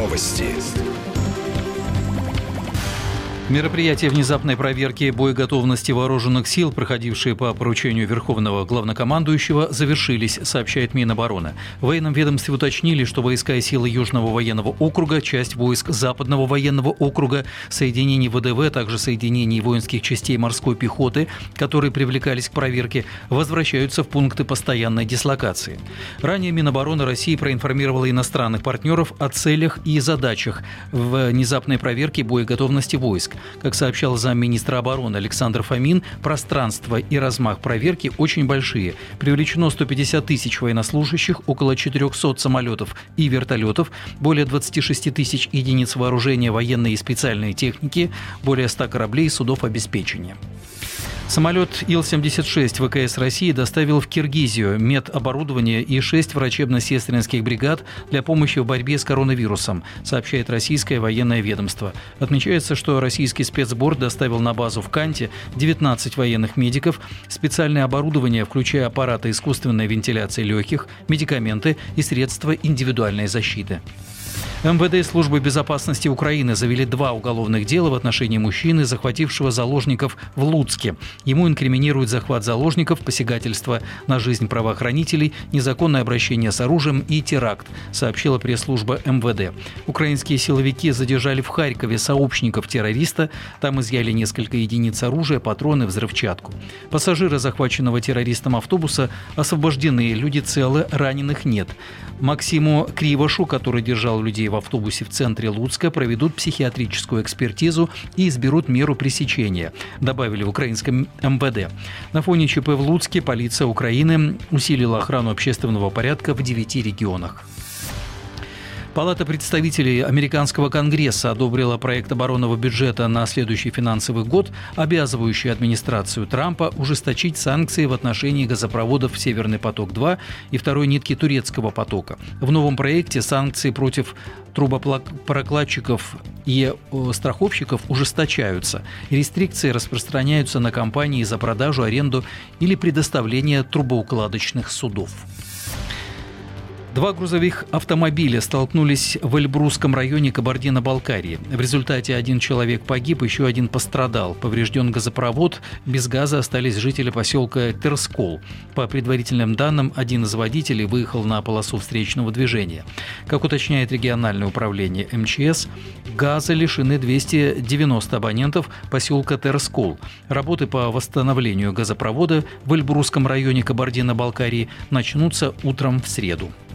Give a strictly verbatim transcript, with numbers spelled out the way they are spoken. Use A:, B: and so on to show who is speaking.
A: Новости.
B: Мероприятия внезапной проверки боеготовности вооруженных сил, проходившие по поручению Верховного Главнокомандующего, завершились, сообщает Минобороны. В военном ведомстве уточнили, что войска и силы Южного военного округа, часть войск Западного военного округа, соединений ВДВ, а также соединений воинских частей морской пехоты, которые привлекались к проверке, возвращаются в пункты постоянной дислокации. Ранее Минобороны России проинформировала иностранных партнеров о целях и задачах внезапной проверки боеготовности войск. Как сообщал замминистра обороны Александр Фомин, пространство и размах проверки очень большие. Привлечено сто пятьдесят тысяч военнослужащих, около четыреста самолетов и вертолетов, более двадцать шесть тысяч единиц вооружения военной и специальной техники, более ста кораблей и судов обеспечения. Самолет Ил семьдесят шесть ВКС России доставил в Киргизию медоборудование и шесть врачебно-сестринских бригад для помощи в борьбе с коронавирусом, сообщает российское военное ведомство. Отмечается, что российский спецборд доставил на базу в Канте девятнадцать военных медиков, специальное оборудование, включая аппараты искусственной вентиляции легких, медикаменты и средства индивидуальной защиты. МВД и Службы безопасности Украины завели два уголовных дела в отношении мужчины, захватившего заложников в Луцке. Ему инкриминируют захват заложников, посягательство на жизнь правоохранителей, незаконное обращение с оружием и теракт, сообщила пресс-служба МВД. Украинские силовики задержали в Харькове сообщников террориста. Там изъяли несколько единиц оружия, патроны, взрывчатку. Пассажиры захваченного террористом автобуса освобождены, люди целы, раненых нет. Максиму Кривошу, который держал людей в автобусе в центре Луцка, проведут психиатрическую экспертизу и изберут меру пресечения, добавили в украинском МВД. На фоне ЧП в Луцке полиция Украины усилила охрану общественного порядка в девяти регионах. Палата представителей Американского Конгресса одобрила проект оборонного бюджета на следующий финансовый год, обязывающий администрацию Трампа ужесточить санкции в отношении газопроводов «Северный поток-два» и второй нитки турецкого потока. В новом проекте санкции против трубопрокладчиков и страховщиков ужесточаются. Рестрикции распространяются на компании за продажу, аренду или предоставление трубоукладочных судов. Два грузовых автомобиля столкнулись в Эльбрусском районе Кабардино-Балкарии. В результате один человек погиб, еще один пострадал. Поврежден газопровод, без газа остались жители поселка Терскол. По предварительным данным, один из водителей выехал на полосу встречного движения. Как уточняет региональное управление МЧС, газа лишены двести девяносто абонентов поселка Терскол. Работы по восстановлению газопровода в Эльбрусском районе Кабардино-Балкарии начнутся утром в среду.